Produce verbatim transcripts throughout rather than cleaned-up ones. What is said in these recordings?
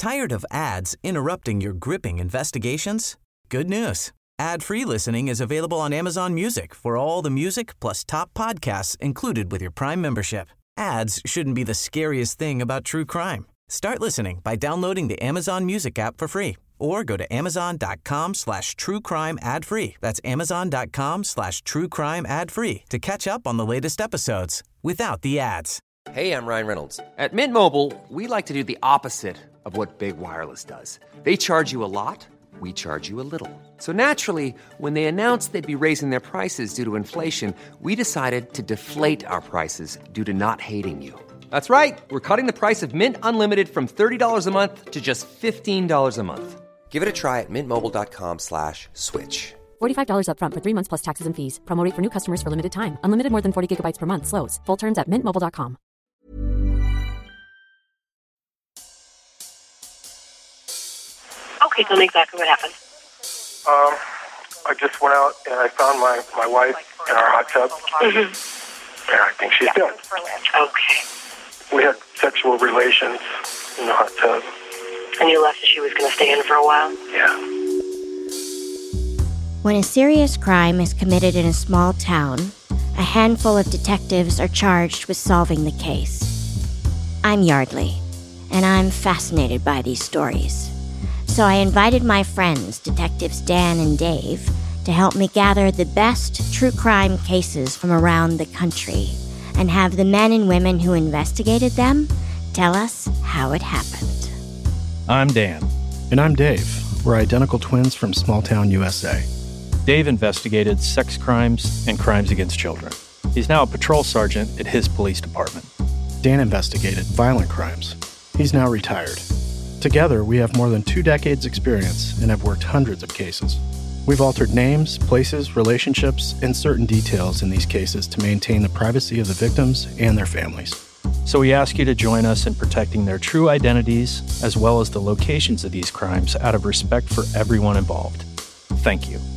Tired of ads interrupting your gripping investigations? Good news. Ad-free listening is available on Amazon Music for all the music plus top podcasts included with your Prime membership. Ads shouldn't be the scariest thing about true crime. Start listening by downloading the Amazon Music app for free or go to amazon.com slash true crime ad free. That's amazon.com slash true crime ad free to catch up on the latest episodes without the ads. Hey, I'm Ryan Reynolds. At Mint Mobile, we like to do the opposite of what Big Wireless does. They charge you a lot. We charge you a little. So naturally, when they announced they'd be raising their prices due to inflation, we decided to deflate our prices due to not hating you. That's right. We're cutting the price of Mint Unlimited from thirty dollars a month to just fifteen dollars a month. Give it a try at mintmobile.com slash switch. forty-five dollars up front for three months plus taxes and fees. Promo rate for new customers for limited time. Unlimited more than forty gigabytes per month. Slows full terms at mint mobile dot com. Okay, tell me exactly what happened. Um, I just went out and I found my, my wife in our hot tub. Mm-hmm. And I think she's dead. Okay. We had sexual relations in the hot tub. And you left as she was going to stay in for a while? Yeah. When a serious crime is committed in a small town, a handful of detectives are charged with solving the case. I'm Yardley, and I'm fascinated by these stories. So I invited my friends, Detectives Dan and Dave, to help me gather the best true crime cases from around the country and have the men and women who investigated them tell us how it happened. I'm Dan. And I'm Dave. We're identical twins from small town U S A. Dave investigated sex crimes and crimes against children. He's now a patrol sergeant at his police department. Dan investigated violent crimes. He's now retired. Together, we have more than two decades' experience and have worked hundreds of cases. We've altered names, places, relationships, and certain details in these cases to maintain the privacy of the victims and their families. So we ask you to join us in protecting their true identities as well as the locations of these crimes out of respect for everyone involved. Thank you.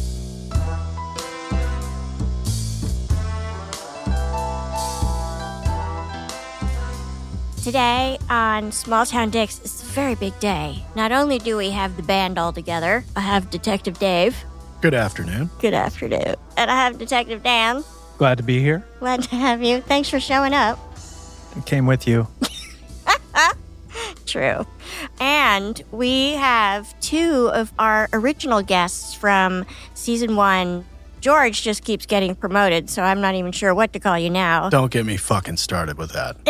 Today on Small Town Dicks is a very big day. Not only do we have the band all together, I have Detective Dave. Good afternoon. Good afternoon. And I have Detective Dan. Glad to be here. Glad to have you. Thanks for showing up. I came with you. True. And we have two of our original guests from season one. George just keeps getting promoted, so I'm not even sure what to call you now. Don't get me fucking started with that.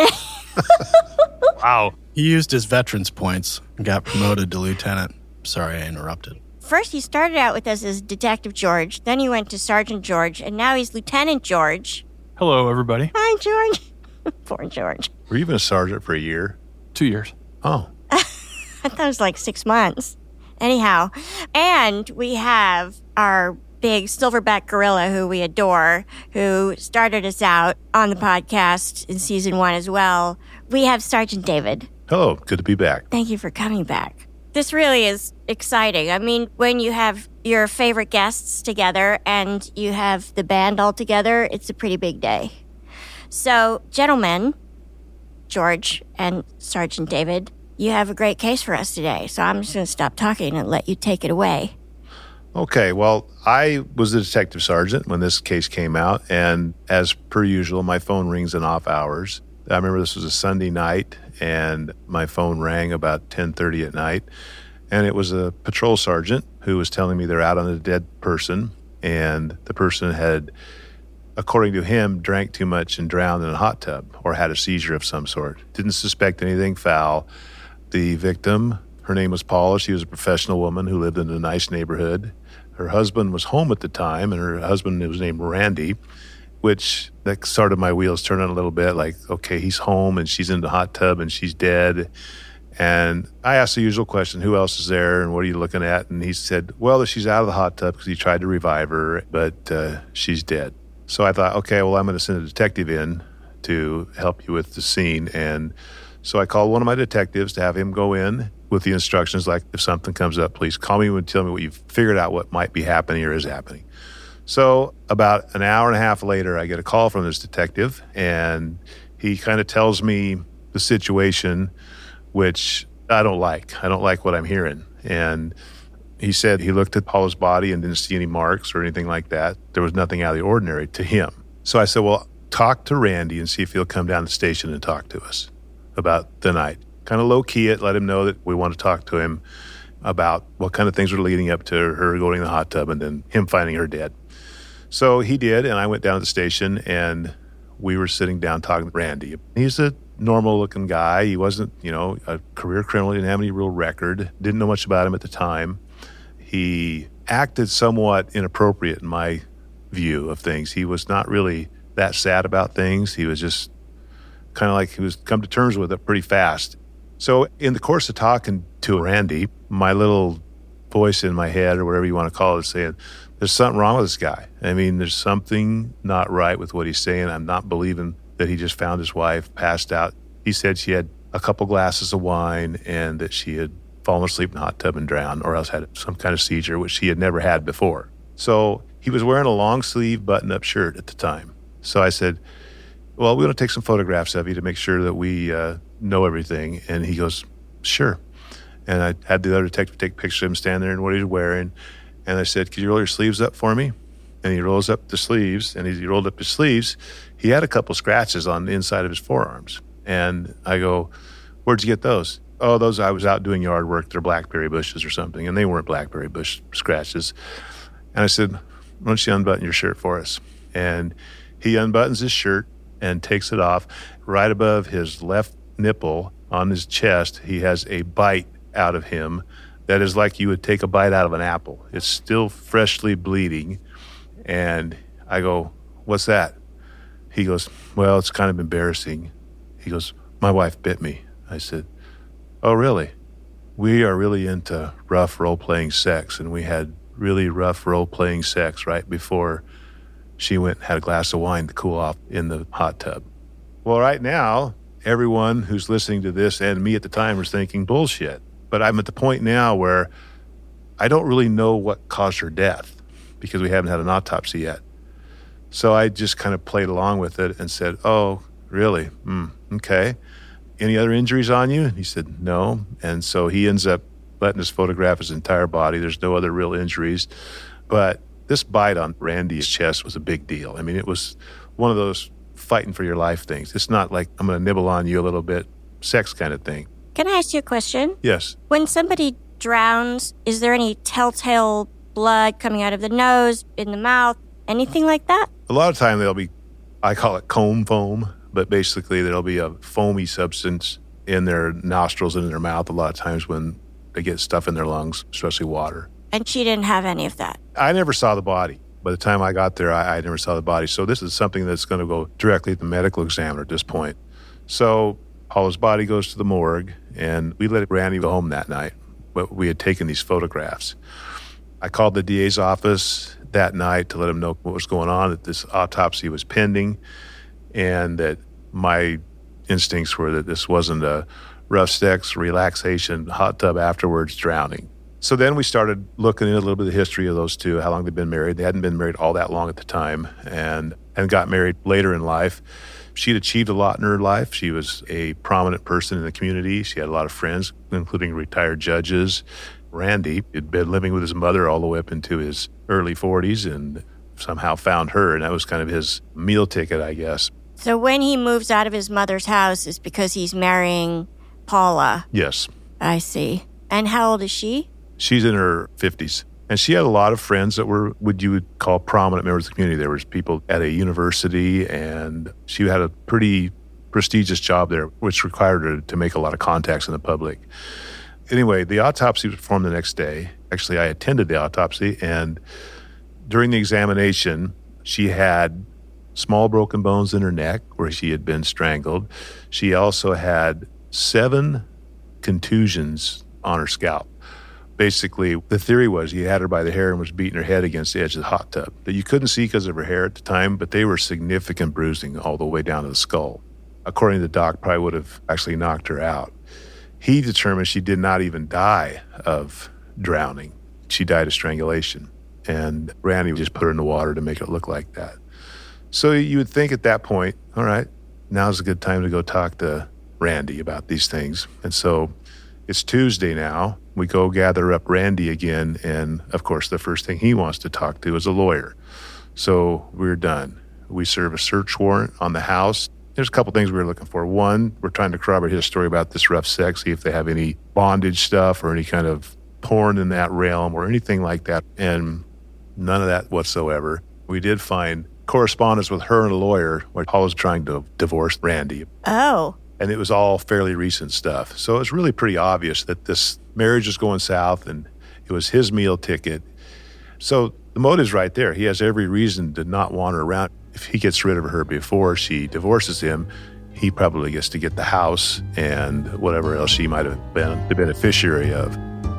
Wow. He used his veterans points and got promoted to lieutenant. Sorry I interrupted. First, he started out with us as Detective George. Then he went to Sergeant George, and now he's Lieutenant George. Hello, everybody. Hi, George. Poor George. Were you even a sergeant for a year? Two years. Oh. I thought it was like six months. Anyhow, and we have our big silverback gorilla who we adore, who started us out on the podcast in season one as well. We have Sergeant David. Hello, good to be back. Thank you for coming back. This really is exciting. I mean, when you have your favorite guests together and you have the band all together, it's a pretty big day. So, gentlemen, George and Sergeant David, you have a great case for us today. So I'm just going to stop talking and let you take it away. Okay, well, I was the detective sergeant when this case came out, and as per usual, my phone rings in off hours. I remember this was a Sunday night, and my phone rang about ten thirty at night, and it was a patrol sergeant who was telling me they're out on a dead person, and the person had, according to him, drank too much and drowned in a hot tub or had a seizure of some sort. Didn't suspect anything foul. The victim, her name was Paula. She was a professional woman who lived in a nice neighborhood. Her husband was home at the time, and her husband was named Randy, which that started my wheels turning a little bit, like, okay, he's home, and she's in the hot tub, and she's dead. And I asked the usual question, who else is there, and what are you looking at? And he said, well, she's out of the hot tub because he tried to revive her, but uh, she's dead. So I thought, okay, well, I'm going to send a detective in to help you with the scene. And so I called one of my detectives to have him go in with the instructions like, if something comes up, please call me and tell me what you've figured out what might be happening or is happening. So about an hour and a half later, I get a call from this detective, and he kind of tells me the situation, which I don't like. I don't like what I'm hearing. And he said he looked at Paula's body and didn't see any marks or anything like that. There was nothing out of the ordinary to him. So I said, well, talk to Randy and see if he'll come down to the station and talk to us about the night. Kind of low-key it, let him know that we want to talk to him about what kind of things were leading up to her going in the hot tub and then him finding her dead. So he did, and I went down to the station, and we were sitting down talking to Randy. He's a normal-looking guy. He wasn't, you know, a career criminal. He didn't have any real record. Didn't know much about him at the time. He acted somewhat inappropriate in my view of things. He was not really that sad about things. He was just kind of like he was come to terms with it pretty fast. So in the course of talking to Randy, my little voice in my head or whatever you want to call it is saying, there's something wrong with this guy. I mean, there's something not right with what he's saying. I'm not believing that he just found his wife passed out. He said she had a couple glasses of wine and that she had fallen asleep in the hot tub and drowned, or else had some kind of seizure, which she had never had before. So he was wearing a long sleeve button-up shirt at the time. So I said, well, we want to take some photographs of you to make sure that we uh, know everything. And he goes, sure. And I had the other detective take pictures of him standing there and what he was wearing. And I said, could you roll your sleeves up for me? And he rolls up the sleeves, and as he rolled up his sleeves, he had a couple scratches on the inside of his forearms. And I go, where'd you get those? Oh, those, I was out doing yard work. They're blackberry bushes or something. And they weren't blackberry bush scratches. And I said, why don't you unbutton your shirt for us? And he unbuttons his shirt and takes it off. Right above his left nipple on his chest, he has a bite out of him that is like you would take a bite out of an apple. It's still freshly bleeding. And I go, what's that? He goes, well, it's kind of embarrassing. He goes, my wife bit me. I said, oh, really? We are really into rough role-playing sex, and we had really rough role-playing sex right before she went and had a glass of wine to cool off in the hot tub. Well, right now, everyone who's listening to this and me at the time was thinking bullshit. But I'm at the point now where I don't really know what caused her death because we haven't had an autopsy yet. So I just kind of played along with it and said, oh, really? Mm, okay. Any other injuries on you? And he said, no. And so he ends up letting us photograph his entire body. There's no other real injuries. But this bite on Randy's chest was a big deal. I mean, it was one of those fighting for your life things. It's not like I'm going to nibble on you a little bit, sex kind of thing. Can I ask you a question? Yes. When somebody drowns, is there any telltale blood coming out of the nose, in the mouth, anything like that? A lot of time there'll be, I call it comb foam, but basically there'll be a foamy substance in their nostrils and in their mouth a lot of times when they get stuff in their lungs, especially water. And she didn't have any of that? I never saw the body. By the time I got there, I, I never saw the body. So this is something that's going to go directly to the medical examiner at this point. So Paula's body goes to the morgue, and we let Randy go home that night. But we had taken these photographs. I called the D A's office that night to let him know what was going on, that this autopsy was pending, and that my instincts were that this wasn't a rough sex, relaxation, hot tub afterwards, drowning. So then we started looking at a little bit of the history of those two, how long they'd been married. They hadn't been married all that long at the time, and, and got married later in life. She'd achieved a lot in her life. She was a prominent person in the community. She had a lot of friends, including retired judges. Randy had been living with his mother all the way up into his early forties and somehow found her, and that was kind of his meal ticket, I guess. So when he moves out of his mother's house, it's because he's marrying Paula? Yes. I see. And how old is she? She's in her fifties. And she had a lot of friends that were what you would call prominent members of the community. There was people at a university, and she had a pretty prestigious job there, which required her to make a lot of contacts in the public. Anyway, the autopsy was performed the next day. Actually, I attended the autopsy, and during the examination, she had small broken bones in her neck where she had been strangled. She also had seven contusions on her scalp. Basically, the theory was he had her by the hair and was beating her head against the edge of the hot tub that you couldn't see because of her hair at the time, but they were significant bruising all the way down to the skull. According to the doc, probably would have actually knocked her out. He determined she did not even die of drowning. She died of strangulation. And Randy just put her in the water to make it look like that. So you would think at that point, all right, now's a good time to go talk to Randy about these things. And so It's Tuesday now. We go gather up Randy again, and of course, the first thing he wants to talk to is a lawyer. So we're done. We serve a search warrant on the house. There's a couple things we were looking for. One, we're trying to corroborate his story about this rough sex, see if they have any bondage stuff or any kind of porn in that realm or anything like that. And none of that whatsoever. We did find correspondence with her and a lawyer where Paul was trying to divorce Randy. Oh. And it was all fairly recent stuff. So it was really pretty obvious that this marriage was going south and it was his meal ticket. So the motive's right there. He has every reason to not want her around. If he gets rid of her before she divorces him, he probably gets to get the house and whatever else she might have been the beneficiary of.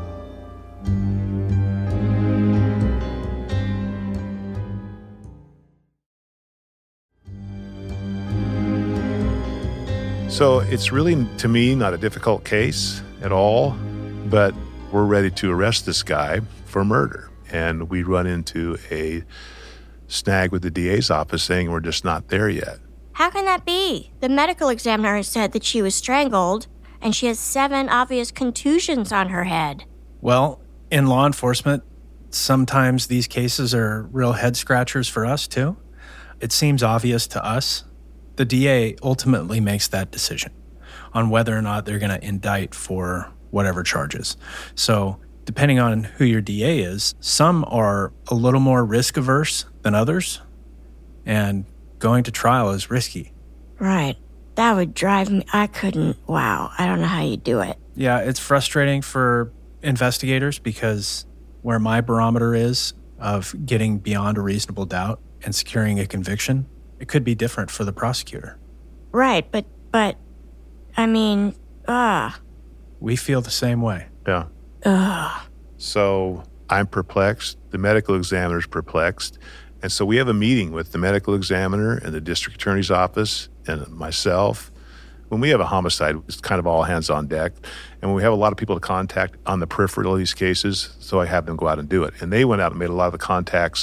So it's really, to me, not a difficult case at all, but we're ready to arrest this guy for murder. And we run into a snag with the D A's office saying we're just not there yet. How can that be? The medical examiner said that she was strangled, and she has seven obvious contusions on her head. Well, in law enforcement, sometimes these cases are real head scratchers for us, too. It seems obvious to us. The D A ultimately makes that decision on whether or not they're going to indict for whatever charges. So depending on who your D A is, some are a little more risk averse than others, and going to trial is risky. Right. That would drive me. I couldn't. Wow. I don't know how you do it. Yeah, it's frustrating for investigators because where my barometer is of getting beyond a reasonable doubt and securing a conviction, it could be different for the prosecutor. Right, but, but, I mean, ah. We feel the same way. Yeah. Ugh. So I'm perplexed. The medical examiner's perplexed. And so we have a meeting with the medical examiner and the district attorney's office and myself. When we have a homicide, it's kind of all hands on deck. And when we have a lot of people to contact on the peripheral of these cases, so I have them go out and do it. And they went out and made a lot of the contacts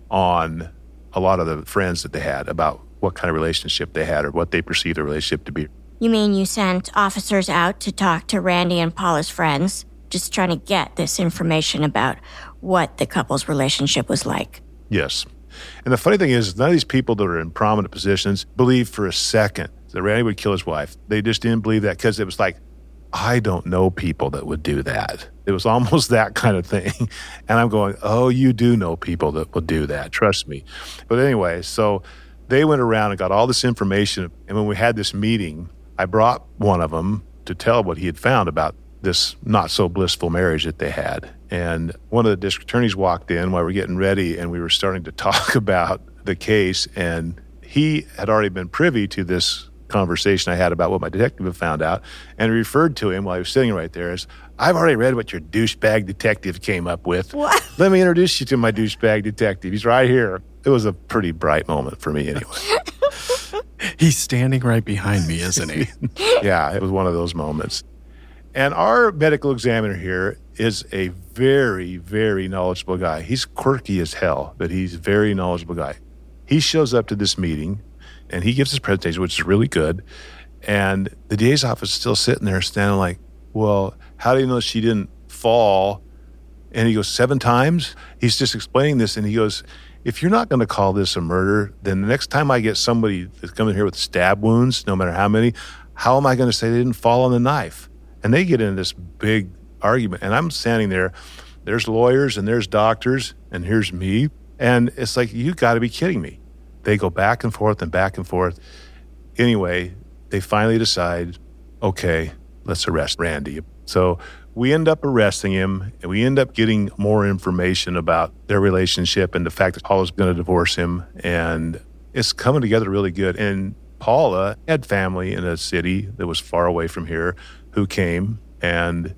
on a lot of the friends that they had about what kind of relationship they had or what they perceived the relationship to be. You mean you sent officers out to talk to Randy and Paula's friends, just trying to get this information about what the couple's relationship was like? Yes. And the funny thing is, none of these people that are in prominent positions believed for a second that Randy would kill his wife. They just didn't believe that because it was like, I don't know people that would do that. It was almost that kind of thing. And I'm going, oh, you do know people that will do that. Trust me. But anyway, so they went around and got all this information. And when we had this meeting, I brought one of them to tell what he had found about this not so blissful marriage that they had. And one of the district attorneys walked in while we were getting ready and we were starting to talk about the case. And he had already been privy to this conversation I had about what my detective had found out and referred to him while he was sitting right there as, I've already read what your douchebag detective came up with. What? Let me introduce you to my douchebag detective. He's right here. It was a pretty bright moment for me anyway. He's standing right behind me, isn't he? Yeah, it was one of those moments. And our medical examiner here is a very, very knowledgeable guy. He's quirky as hell, but he's a very knowledgeable guy. He shows up to this meeting, and he gives his presentation, which is really good. And the D A's office is still sitting there standing like, well, how do you know she didn't fall? And he goes, seven times? He's just explaining this, and he goes, if you're not going to call this a murder, then the next time I get somebody that's coming here with stab wounds, no matter how many, how am I going to say they didn't fall on the knife? And they get into this big argument. And I'm standing there. There's lawyers and there's doctors, and here's me. And it's like, you got to be kidding me. They go back and forth and back and forth. Anyway, they finally decide, okay, let's arrest Randy. So we end up arresting him, and we end up getting more information about their relationship and the fact that Paula's going to divorce him. And it's coming together really good. And Paula had family in a city that was far away from here who came, and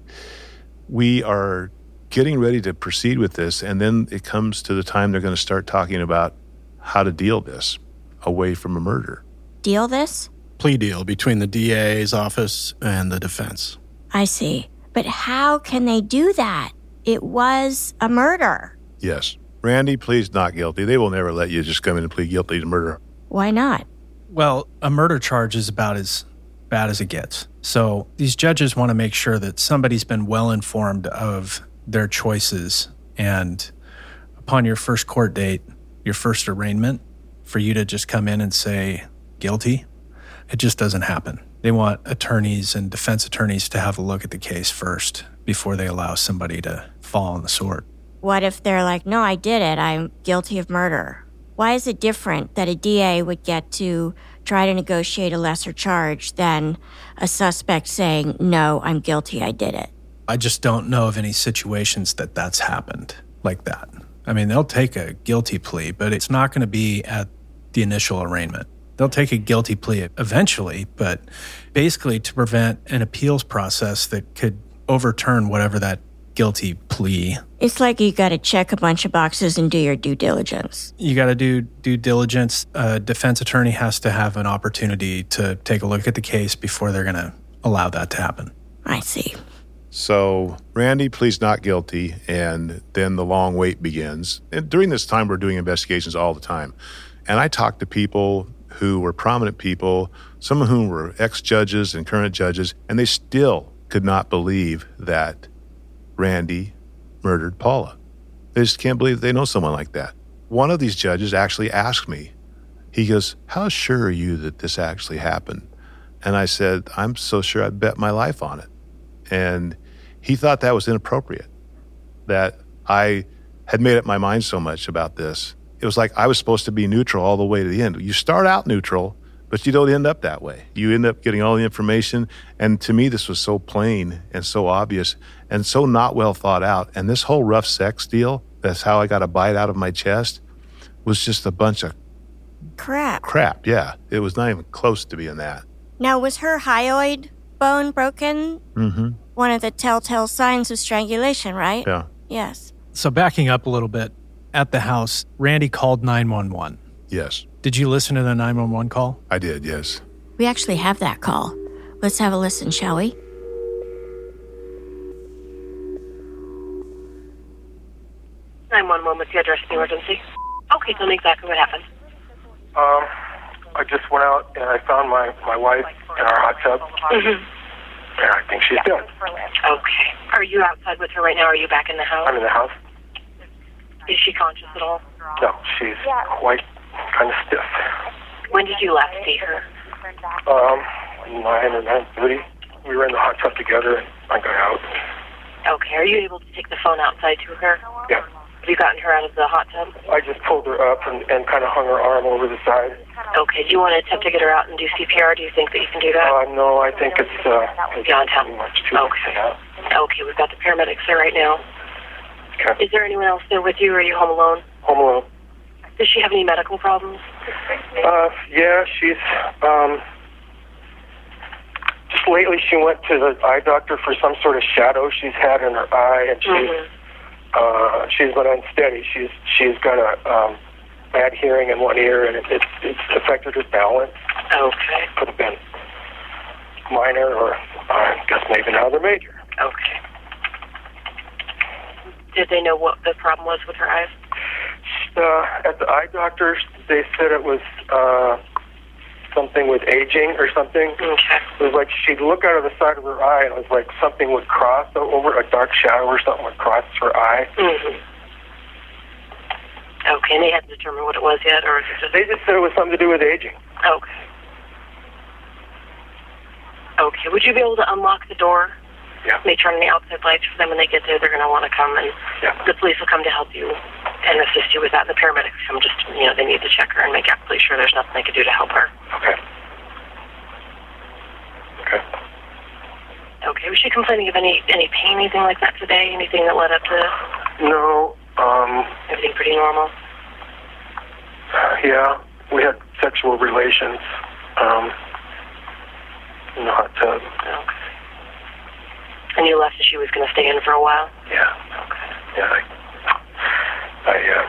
we are getting ready to proceed with this. And then it comes to the time they're going to start talking about how to deal this away from a murder. Deal this? Plea deal between the D A's office and the defense. I see. But how can they do that? It was a murder. Yes. Randy pleads not guilty. They will never let you just come in and plead guilty to murder. Why not? Well, a murder charge is about as bad as it gets. So these judges want to make sure that somebody's been well informed of their choices. And upon your first court date, your first arraignment, for you to just come in and say guilty, it just doesn't happen. They want attorneys and defense attorneys to have a look at the case first before they allow somebody to fall on the sword. What if they're like, no, I did it. I'm guilty of murder. Why is it different that a D A would get to try to negotiate a lesser charge than a suspect saying, no, I'm guilty, I did it? I just don't know of any situations that that's happened like that. I mean, they'll take a guilty plea, but it's not going to be at the initial arraignment. They'll take a guilty plea eventually, but basically to prevent an appeals process that could overturn whatever that guilty plea. It's like you got to check a bunch of boxes and do your due diligence. You got to do due diligence. A defense attorney has to have an opportunity to take a look at the case before they're going to allow that to happen. I see. So Randy pleads not guilty, and then the long wait begins. And during this time, we're doing investigations all the time. And I talked to people who were prominent people, some of whom were ex-judges and current judges, and they still could not believe that Randy murdered Paula. They just can't believe they know someone like that. One of these judges actually asked me, he goes, how sure are you that this actually happened? And I said, I'm so sure I'd bet my life on it. And he thought that was inappropriate, that I had made up my mind so much about this. It was like I was supposed to be neutral all the way to the end. You start out neutral, but you don't end up that way. You end up getting all the information. And to me, this was so plain and so obvious and so not well thought out. And this whole rough sex deal, that's how I got a bite out of my chest, was just a bunch of crap. Crap, yeah. It was not even close to being that. Now, was her hyoid bone broken? Mm-hmm. One of the telltale signs of strangulation, right? Yeah. Yes. So backing up a little bit, at the house, Randy called nine one one. Yes. Did you listen to the nine one one call? I did, yes. We actually have that call. Let's have a listen, shall we? nine one one, what's the address of the emergency? Okay, tell me exactly what happened. Um, I just went out and I found my, my wife in our hot tub. Mm-hmm. And I think she's dead. Okay. Are you outside with her right now, or are you back in the house? I'm in the house. Is she conscious at all? No, she's quite kind of stiff. When did you last see her? Um, nine or nine thirty. We were in the hot tub together, and I got out. Okay. Are you able to take the phone outside to her? Yeah. Have you gotten her out of the hot tub? I just pulled her up and, and kind of hung her arm over the side. Okay. Do you want to attempt to get her out and do C P R? Do you think that you can do that? Uh, no, I think it's, uh, it's beyond help. much too Okay. Okay, we've got the paramedics there right now. Okay. Is there anyone else there with you, or are you home alone? Home alone. Does she have any medical problems? Uh, yeah, she's, um, just lately she went to the eye doctor for some sort of shadow she's had in her eye, and she's, Mm-hmm. uh, she's been unsteady. She's, she's got a, um, bad hearing in one ear, and it, it's, it's affected her balance. Okay. Could have been minor, or I guess maybe another major. Okay. Did they know what the problem was with her eyes? Uh, at the eye doctors, they said it was uh, something with aging or something. Okay. It was like she'd look out of the side of her eye, and it was like something would cross over, a dark shadow or something would cross her eye. Mm-hmm. Okay, and they hadn't determined what it was yet, or is it just... They just said it was something to do with aging. Okay. Okay, would you be able to unlock the door? Yeah. May turn on the outside lights for them when they get there. They're going to want to come, and yeah. the police will come to help you and assist you with that. The paramedics come just, you know, they need to check her and make absolutely sure there's nothing they can do to help her. Okay. Okay. Okay, was she complaining of any, any pain, anything like that today? Anything that led up to this? No. Um, Everything pretty normal? Yeah, we had sexual relations um, in the hot tub. Okay. And you left as she was going to stay in for a while? Yeah. Okay. Yeah, I, I, uh,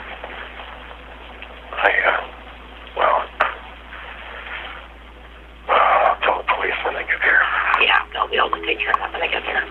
I, uh, well, I'll tell the police when they get here. Yeah, they'll be able to take care of that when they get there.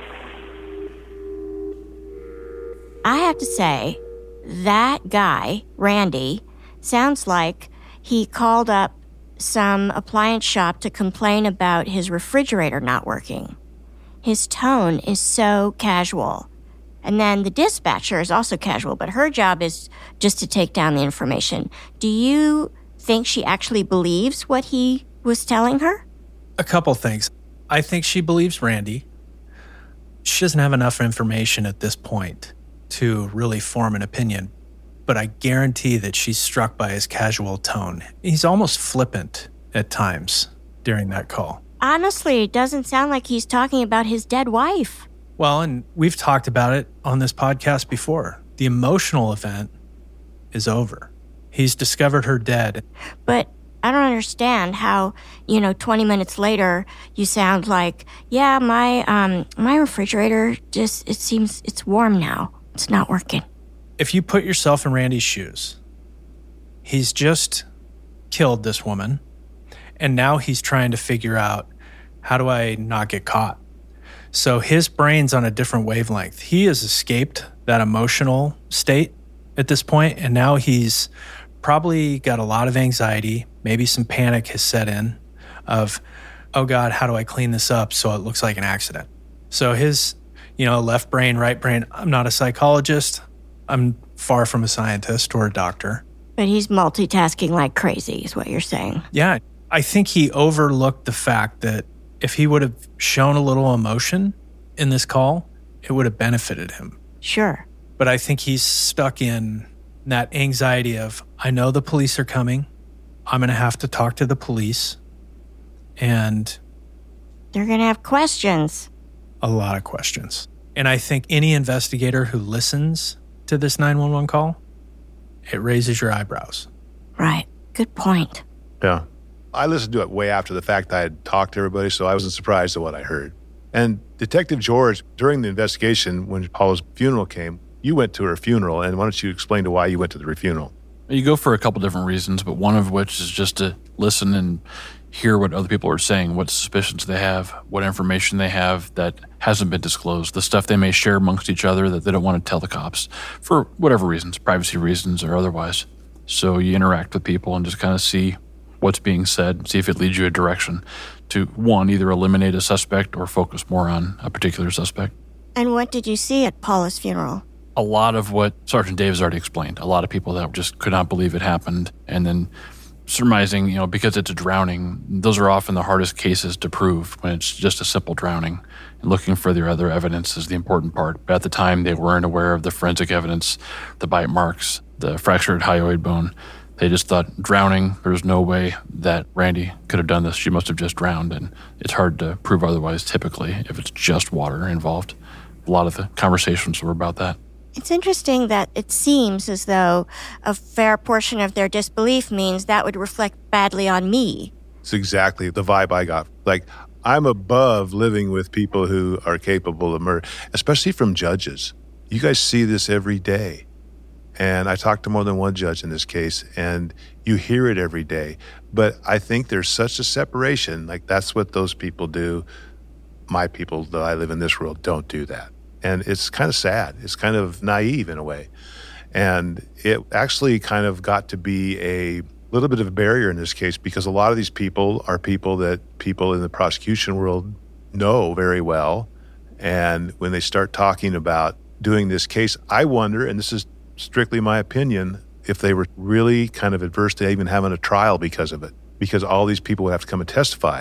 I have to say, that guy, Randy, sounds like he called up some appliance shop to complain about his refrigerator not working. His tone is so casual. And then the dispatcher is also casual, but her job is just to take down the information. Do you think she actually believes what he was telling her? A couple things. I think she believes Randy. She doesn't have enough information at this point to really form an opinion, but I guarantee that she's struck by his casual tone. He's almost flippant at times during that call. Honestly, it doesn't sound like he's talking about his dead wife. Well, and we've talked about it on this podcast before. The emotional event is over. He's discovered her dead. But I don't understand how, you know, twenty minutes later, you sound like, yeah, my um my refrigerator just, it seems it's warm now. It's not working. If you put yourself in Randy's shoes, he's just killed this woman, and now he's trying to figure out, how do I not get caught? So his brain's on a different wavelength. He has escaped that emotional state at this point, and now he's probably got a lot of anxiety. Maybe some panic has set in of, oh God, how do I clean this up so it looks like an accident? So his, you know, left brain, right brain, I'm not a psychologist. I'm far from a scientist or a doctor. But he's multitasking like crazy is what you're saying. Yeah. I think he overlooked the fact that if he would have shown a little emotion in this call, it would have benefited him. Sure. But I think he's stuck in that anxiety of, I know the police are coming. I'm going to have to talk to the police. And they're going to have questions. A lot of questions. And I think any investigator who listens to this nine one one call, it raises your eyebrows. Right. Good point. Yeah. I listened to it way after the fact. I had talked to everybody, so I wasn't surprised at what I heard. And Detective George, during the investigation, when Paula's funeral came, you went to her funeral, and why don't you explain to why you went to the funeral? You go for a couple different reasons, but one of which is just to listen and hear what other people are saying, what suspicions they have, what information they have that hasn't been disclosed, the stuff they may share amongst each other that they don't want to tell the cops for whatever reasons, privacy reasons or otherwise. So you interact with people and just kind of see what's being said, see if it leads you a direction to, one, either eliminate a suspect or focus more on a particular suspect. And what did you see at Paula's funeral? A lot of what Sergeant Davis already explained. A lot of people that just could not believe it happened. And then surmising, you know, because it's a drowning, those are often the hardest cases to prove when it's just a simple drowning. And looking for the other evidence is the important part. But at the time, they weren't aware of the forensic evidence, the bite marks, the fractured hyoid bone. They just thought drowning, there's no way that Randy could have done this. She must have just drowned. And it's hard to prove otherwise typically if it's just water involved. A lot of the conversations were about that. It's interesting that it seems as though a fair portion of their disbelief means that would reflect badly on me. It's exactly the vibe I got. Like, I'm above living with people who are capable of murder, especially from judges. You guys see this every day. And I talked to more than one judge in this case, and you hear it every day. But I think there's such a separation. Like, that's what those people do. My people that I live in this world don't do that. And it's kind of sad. It's kind of naive in a way. And it actually kind of got to be a little bit of a barrier in this case because a lot of these people are people that people in the prosecution world know very well. And when they start talking about doing this case, I wonder, and this is strictly my opinion, if they were really kind of adverse to even having a trial because of it, because all these people would have to come and testify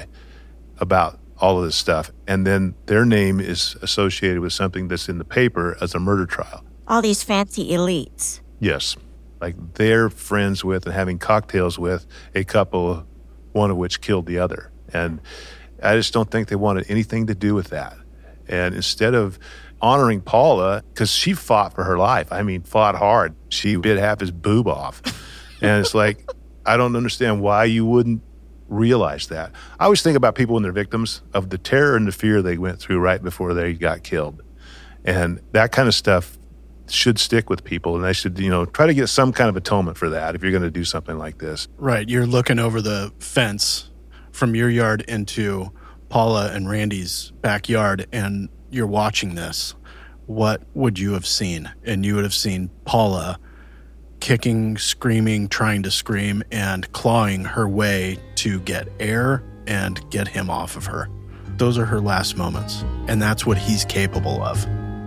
about all of this stuff. And then their name is associated with something that's in the paper as a murder trial. All these fancy elites. Yes. Like they're friends with and having cocktails with a couple, one of which killed the other. And I just don't think they wanted anything to do with that. And instead of honoring Paula, because she fought for her life, I mean, fought hard. She bit half his boob off. And it's like, I don't understand why you wouldn't realize that. I always think about people when they're victims of the terror and the fear they went through right before they got killed. And that kind of stuff should stick with people, and they should, you know, try to get some kind of atonement for that if you're going to do something like this. Right. You're looking over the fence from your yard into Paula and Randy's backyard, and you're watching this. What would you have seen? And you would have seen Paula kicking, screaming, trying to scream, and clawing her way to get air and get him off of her. Those are her last moments, and that's what he's capable of.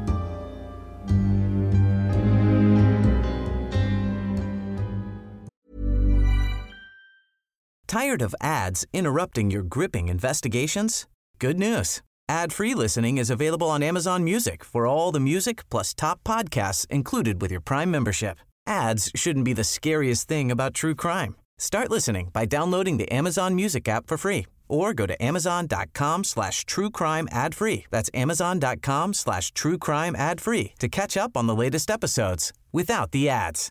Tired of ads interrupting your gripping investigations? Good news. Ad-free listening is available on Amazon Music for all the music plus top podcasts included with your Prime membership. Ads shouldn't be the scariest thing about true crime. Start listening by downloading the Amazon Music app for free or go to amazon.com slash true crime ad free. That's amazon.com slash true crime ad free to catch up on the latest episodes without the ads.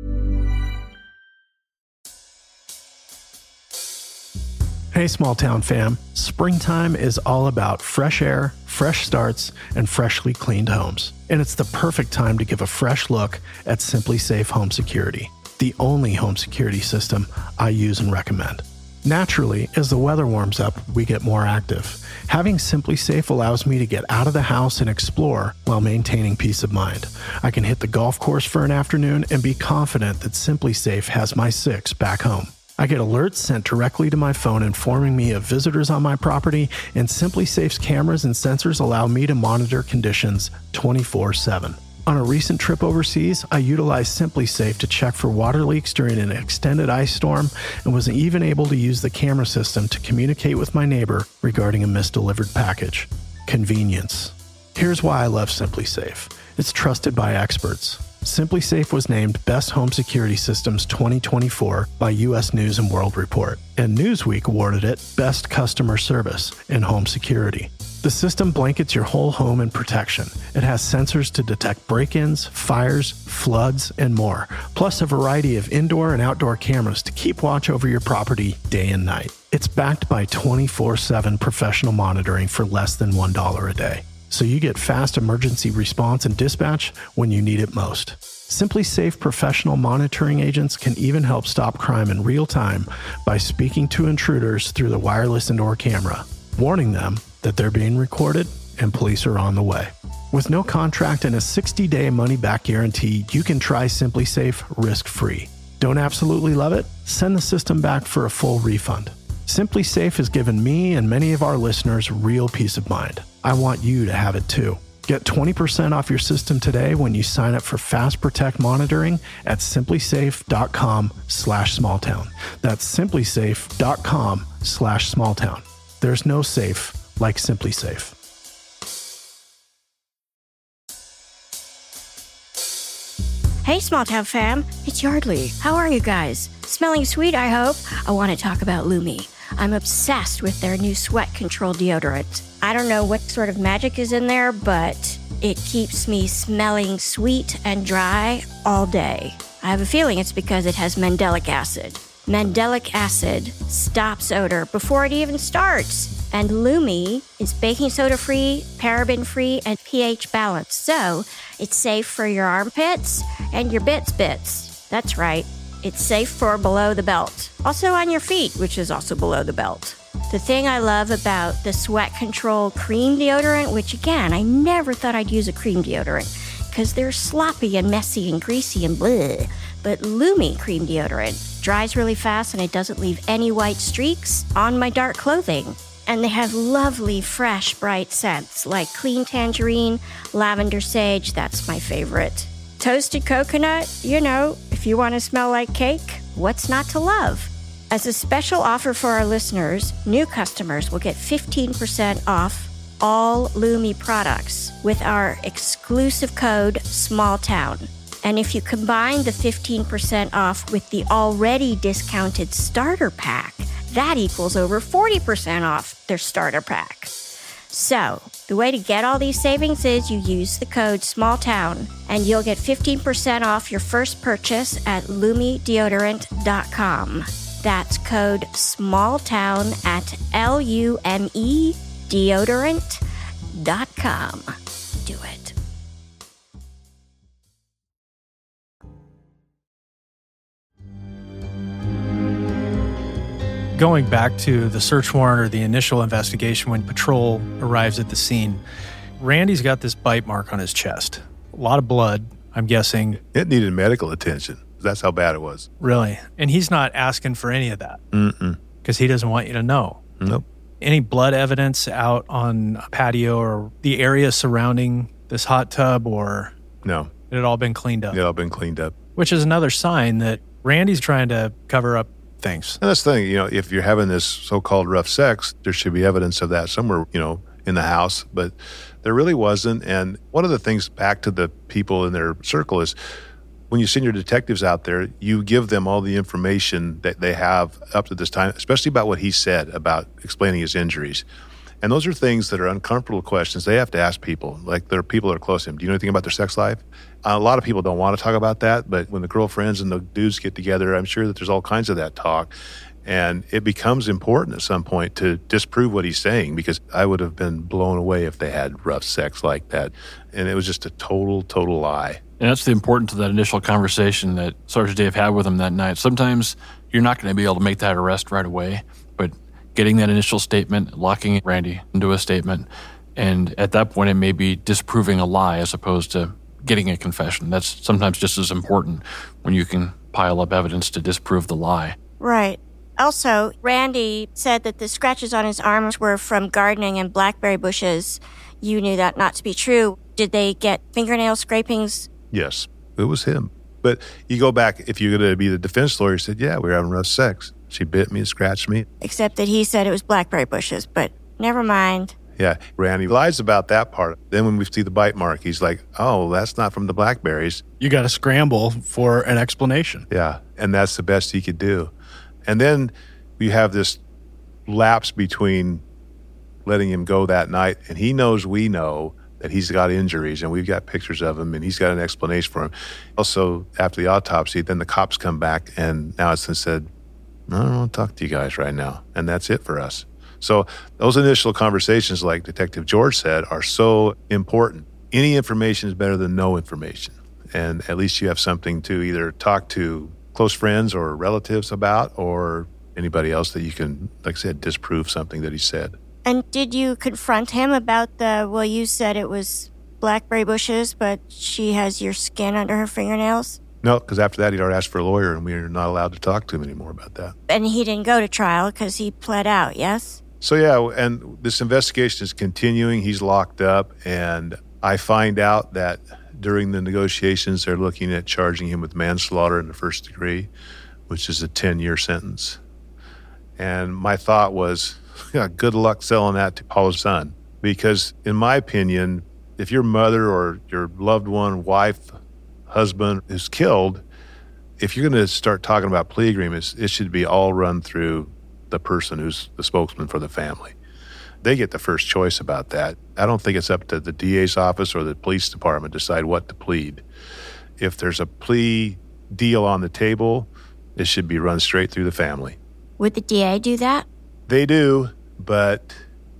Hey, small town fam. Springtime is all about fresh air, fresh starts, and freshly cleaned homes. And it's the perfect time to give a fresh look at Simply Safe Home Security, the only home security system I use and recommend. Naturally, as the weather warms up, we get more active. Having Simply Safe allows me to get out of the house and explore while maintaining peace of mind. I can hit the golf course for an afternoon and be confident that Simply Safe has my six back home. I get alerts sent directly to my phone informing me of visitors on my property, and Simply Safe's cameras and sensors allow me to monitor conditions twenty-four seven. On a recent trip overseas, I utilized Simply Safe to check for water leaks during an extended ice storm and was even able to use the camera system to communicate with my neighbor regarding a misdelivered package. Convenience. Here's why I love Simply Safe. It's trusted by experts. Simply Safe was named Best Home Security Systems twenty twenty-four by U S News and World Report, and Newsweek awarded it Best Customer Service in Home Security. The system blankets your whole home in protection. It has sensors to detect break-ins, fires, floods, and more, plus a variety of indoor and outdoor cameras to keep watch over your property day and night. It's backed by twenty-four seven professional monitoring for less than one dollar a day. So you get fast emergency response and dispatch when you need it most. Simply Safe professional monitoring agents can even help stop crime in real time by speaking to intruders through the wireless indoor camera, warning them that they're being recorded and police are on the way. With no contract and a sixty-day money-back guarantee, you can try Simply Safe risk-free. Don't absolutely love it? Send the system back for a full refund. Simply Safe has given me and many of our listeners real peace of mind. I want you to have it too. Get twenty percent off your system today when you sign up for Fast Protect monitoring at simplysafe.com slash smalltown. That's simplysafe.com slash smalltown. There's no safe like Simply Safe. Hey, small town fam, it's Yardley. How are you guys? Smelling sweet, I hope. I want to talk about Lumi. I'm obsessed with their new sweat control deodorant. I don't know what sort of magic is in there, but it keeps me smelling sweet and dry all day. I have a feeling it's because it has mandelic acid. Mandelic acid stops odor before it even starts. And Lumi is baking soda free, paraben free, and pH balanced. So it's safe for your armpits and your bits bits. That's right. It's safe for below the belt. Also on your feet, which is also below the belt. The thing I love about the Sweat Control Cream Deodorant, which again, I never thought I'd use a cream deodorant because they're sloppy and messy and greasy and bleh. But Lumi Cream Deodorant dries really fast and it doesn't leave any white streaks on my dark clothing. And they have lovely, fresh, bright scents like clean tangerine, lavender sage, that's my favorite. Toasted coconut, you know, if you want to smell like cake, what's not to love? As a special offer for our listeners, new customers will get fifteen percent off all Lumi products with our exclusive code SMALLTOWN. And if you combine the fifteen percent off with the already discounted starter pack, that equals over forty percent off their starter pack. So, the way to get all these savings is you use the code SMALLTOWN and you'll get fifteen percent off your first purchase at lumi deodorant dot com. That's code SMALLTOWN at L U M E deodorant dot com. Do it. Going back to the search warrant or the initial investigation when patrol arrives at the scene, Randy's got this bite mark on his chest. A lot of blood, I'm guessing. It needed medical attention. That's how bad it was. Really? And he's not asking for any of that? Mm-mm. Because he doesn't want you to know? Nope. Any blood evidence out on a patio or the area surrounding this hot tub, or? No. It had all been cleaned up? It had all been cleaned up. Which is another sign that Randy's trying to cover up things. And that's the thing, you know, if you're having this so-called rough sex, there should be evidence of that somewhere, you know, in the house. But there really wasn't. And one of the things back to the people in their circle is when you send your detectives out there, you give them all the information that they have up to this time, especially about what he said about explaining his injuries. And those are things that are uncomfortable questions they have to ask people. Like, there are people that are close to him. Do you know anything about their sex life? A lot of people don't want to talk about that, but when the girlfriends and the dudes get together, I'm sure that there's all kinds of that talk. And it becomes important at some point to disprove what he's saying, because I would have been blown away if they had rough sex like that. And it was just a total, total lie. And that's the importance of that initial conversation that Sergeant Dave had with him that night. Sometimes you're not going to be able to make that arrest right away, but getting that initial statement, locking Randy into a statement, and at that point it may be disproving a lie as opposed to getting a confession. That's sometimes just as important when you can pile up evidence to disprove the lie. Right. Also, Randy said that the scratches on his arms were from gardening and blackberry bushes. You knew that not to be true. Did they get fingernail scrapings? Yes, it was him. But you go back, if you're going to be the defense lawyer, you said, yeah, we were having rough sex. She bit me and scratched me. Except that he said it was blackberry bushes, but never mind. Yeah, Randy lies about that part. Then when we see the bite mark, he's like, oh, that's not from the blackberries. You got to scramble for an explanation. Yeah, and that's the best he could do. And then we have this lapse between letting him go that night, and he knows we know that he's got injuries, and we've got pictures of him, and he's got an explanation for him. Also, after the autopsy, then the cops come back, and now it's been said, I don't want to talk to you guys right now, and that's it for us. So those initial conversations, like Detective George said, are so important. Any information is better than no information, and at least you have something to either talk to close friends or relatives about, or anybody else that you can, like I said, disprove something that he said. And did you confront him about the, well, you said it was blackberry bushes, but she has your skin under her fingernails? No, because after that, he'd already asked for a lawyer, and we were not allowed to talk to him anymore about that. And he didn't go to trial because he pled out, yes? So, yeah, and this investigation is continuing. He's locked up, and I find out that during the negotiations, they're looking at charging him with manslaughter in the first degree, which is a ten-year sentence. And my thought was, yeah, good luck selling that to Paula's son. Because in my opinion, if your mother or your loved one, wife, husband is killed, if you're going to start talking about plea agreements, it should be all run through the person who's the spokesman for the family. They get the first choice about that. I don't think it's up to the D A's office or the police department to decide what to plead. If there's a plea deal on the table, it should be run straight through the family. Would the D A do that? They do, but...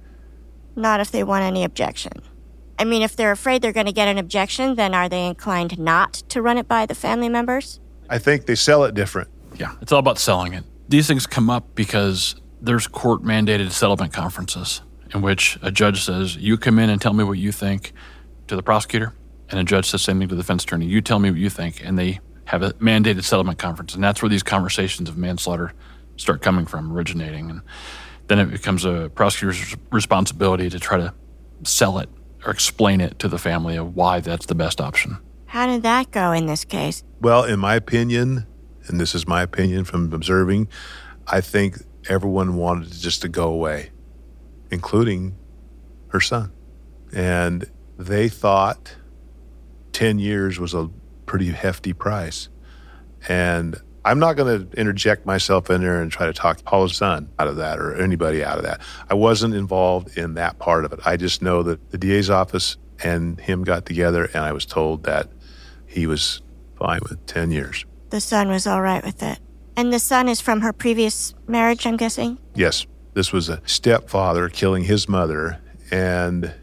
Not if they want any objection. I mean, if they're afraid they're going to get an objection, then are they inclined not to run it by the family members? I think they sell it different. Yeah, it's all about selling it. These things come up because there's court-mandated settlement conferences in which a judge says, you come in and tell me what you think to the prosecutor, and a judge says the same thing to the defense attorney. You tell me what you think, and they have a mandated settlement conference, and that's where these conversations of manslaughter start coming from, originating. And then it becomes a prosecutor's responsibility to try to sell it or explain it to the family of why that's the best option. How did that go in this case? Well, in my opinion, and this is my opinion from observing, I think everyone wanted it just to go away, including her son. And they thought ten years was a pretty hefty price. And I'm not going to interject myself in there and try to talk Paula's son out of that or anybody out of that. I wasn't involved in that part of it. I just know that the D A's office and him got together, and I was told that he was fine with ten years. The son was all right with it. And the son is from her previous marriage, I'm guessing? Yes. This was a stepfather killing his mother. And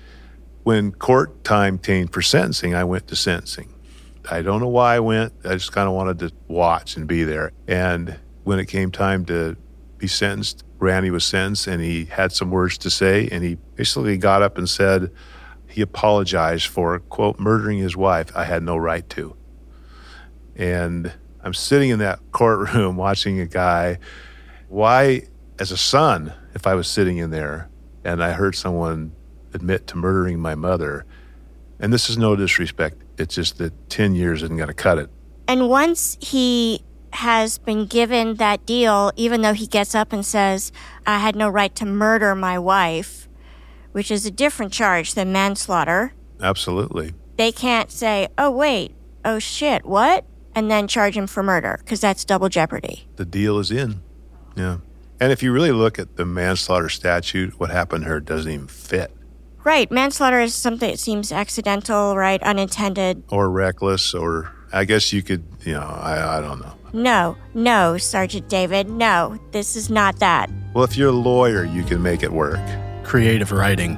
when court time came for sentencing, I went to sentencing. I don't know why I went. I just kind of wanted to watch and be there. And when it came time to be sentenced, Randy was sentenced, and he had some words to say. And he basically got up and said he apologized for, quote, murdering his wife I had no right to. And I'm sitting in that courtroom watching a guy. Why, as a son, if I was sitting in there and I heard someone admit to murdering my mother, and this is no disrespect, it's just that ten years isn't going to cut it. And once he has been given that deal, even though he gets up and says, I had no right to murder my wife, which is a different charge than manslaughter. Absolutely. They can't say, oh, wait, oh, shit, what? And then charge him for murder, because that's double jeopardy. The deal is in. Yeah. And if you really look at the manslaughter statute, what happened to her doesn't even fit. Right. Manslaughter is something that seems accidental, right? Unintended. Or reckless, or I guess you could, you know, I, I don't know. No, no, Sergeant David, no. This is not that. Well, if you're a lawyer, you can make it work. Creative writing.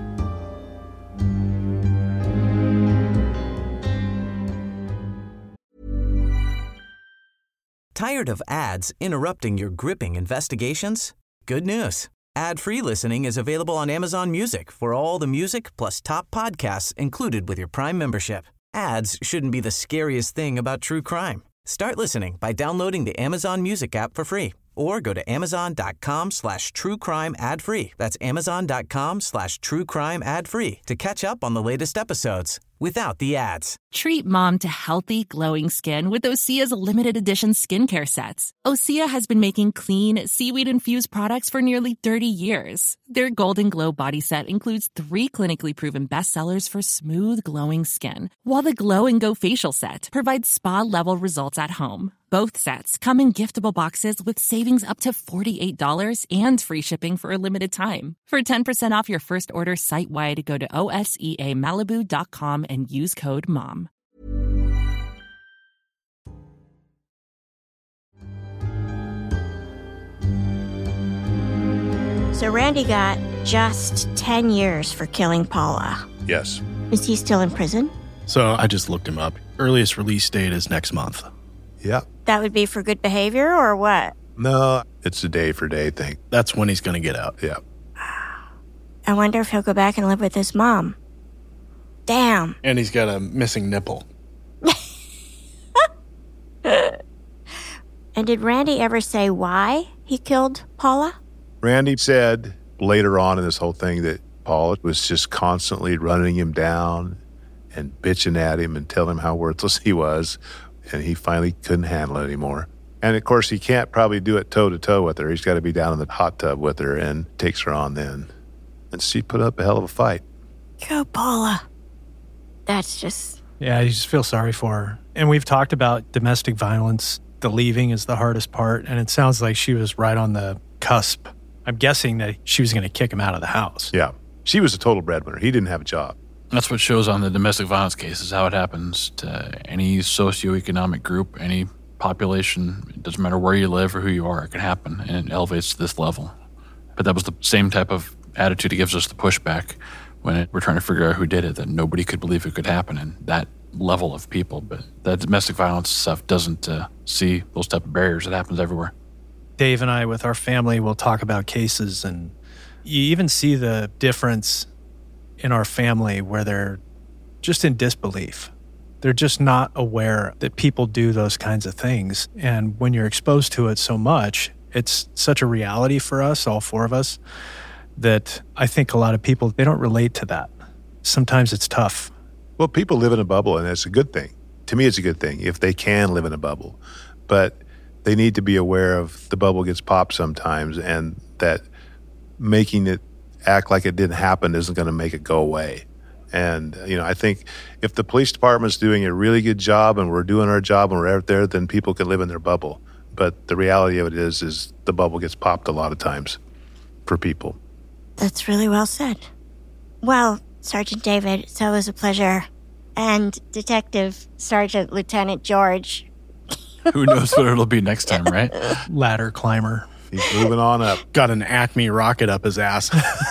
Tired of ads interrupting your gripping investigations? Good news. Ad-free listening is available on Amazon Music for all the music plus top podcasts included with your Prime membership. Ads shouldn't be the scariest thing about true crime. Start listening by downloading the Amazon Music app for free or go to amazon.com slash true crime ad free. That's amazon.com slash true crime ad free to catch up on the latest episodes without the ads. Treat mom to healthy, glowing skin with Osea's limited edition skincare sets. Osea has been making clean, seaweed-infused products for nearly thirty years. Their Golden Glow body set includes three clinically proven bestsellers for smooth, glowing skin, while the Glow and Go facial set provides spa-level results at home. Both sets come in giftable boxes with savings up to forty-eight dollars and free shipping for a limited time. For ten percent off your first order site-wide, go to O S E A Malibu dot com and use code MOM. So Randy got just ten years for killing Paula. Yes. Is he still in prison? So I just looked him up. Earliest release date is next month. Yeah. That would be for good behavior or what? No, it's a day-for-day thing. That's when he's going to get out. Yeah. I wonder if he'll go back and live with his mom. Damn. And he's got a missing nipple. And did Randy ever say why he killed Paula? Randy said later on in this whole thing that Paula was just constantly running him down and bitching at him and telling him how worthless he was, and he finally couldn't handle it anymore. And, of course, he can't probably do it toe-to-toe with her. He's got to be down in the hot tub with her and takes her on then. And she put up a hell of a fight. Go, Paula. That's just... Yeah, you just feel sorry for her. And we've talked about domestic violence. The leaving is the hardest part, and it sounds like she was right on the cusp. I'm guessing that she was going to kick him out of the house. Yeah. She was a total breadwinner. He didn't have a job. That's what shows on the domestic violence cases, how it happens to any socioeconomic group, any population. It doesn't matter where you live or who you are, it can happen, and it elevates to this level. But that was the same type of attitude that gives us the pushback when it, we're trying to figure out who did it, that nobody could believe it could happen, and that level of people. But that domestic violence stuff doesn't uh, see those type of barriers. It happens everywhere. Dave and I, with our family, will talk about cases, and you even see the difference in our family where they're just in disbelief. They're just not aware that people do those kinds of things. And when you're exposed to it so much, it's such a reality for us, all four of us, that I think a lot of people, they don't relate to that. Sometimes it's tough. Well, people live in a bubble, and it's a good thing. To me, it's a good thing if they can live in a bubble. But they need to be aware of the bubble gets popped sometimes, and that making it act like it didn't happen isn't going to make it go away. And, you know, I think if the police department's doing a really good job and we're doing our job and we're out there, then people can live in their bubble. But the reality of it is, is the bubble gets popped a lot of times for people. That's really well said. Well, Sergeant David, it's always a pleasure. And Detective Sergeant Lieutenant George. Who knows what it'll be next time, right? Ladder climber. He's moving on up. Got an Acme rocket up his ass.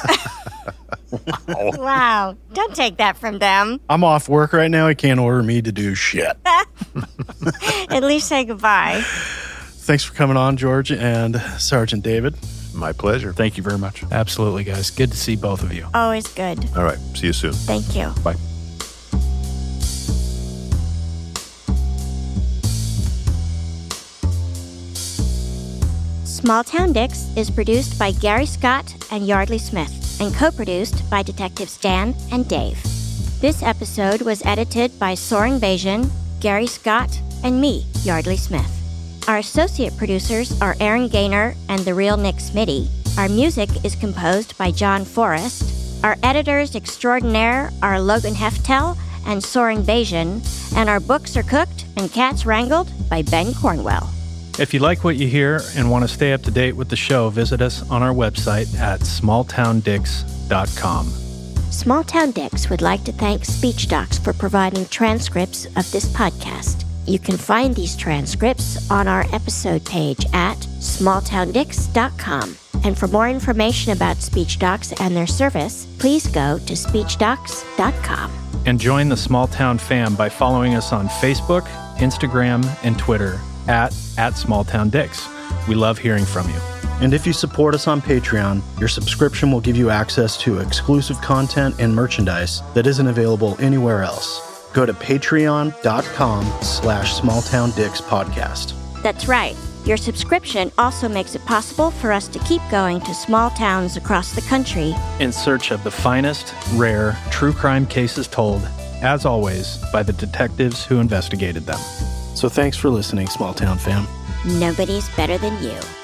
Wow. Wow. Don't take that from them. I'm off work right now. He can't order me to do shit. At least say goodbye. Thanks for coming on, George and Sergeant David. My pleasure. Thank you very much. Absolutely, guys. Good to see both of you. Always good. All right. See you soon. Thank you. Bye. Small Town Dicks is produced by Gary Scott and Yardley Smith and co-produced by Detectives Dan and Dave. This episode was edited by Soren Bajan, Gary Scott, and me, Yardley Smith. Our associate producers are Aaron Gaynor and the real Nick Smitty. Our music is composed by John Forrest. Our editors extraordinaire are Logan Heftel and Soren Bajan, and our books are cooked and cats wrangled by Ben Cornwell. If you like what you hear and want to stay up to date with the show, visit us on our website at small town dicks dot com. Small Town Dicks would like to thank SpeechDocs for providing transcripts of this podcast. You can find these transcripts on our episode page at small town dicks dot com. And for more information about SpeechDocs and their service, please go to speech docs dot com. And join the Small Town fam by following us on Facebook, Instagram, and Twitter at, at Small Town Dicks. We love hearing from you. And if you support us on Patreon, your subscription will give you access to exclusive content and merchandise that isn't available anywhere else. Go to patreon.com slash smalltowndicks podcast. That's right. Your subscription also makes it possible for us to keep going to small towns across the country in search of the finest, rare, true crime cases told, as always, by the detectives who investigated them. So thanks for listening, Small Town fam. Nobody's better than you.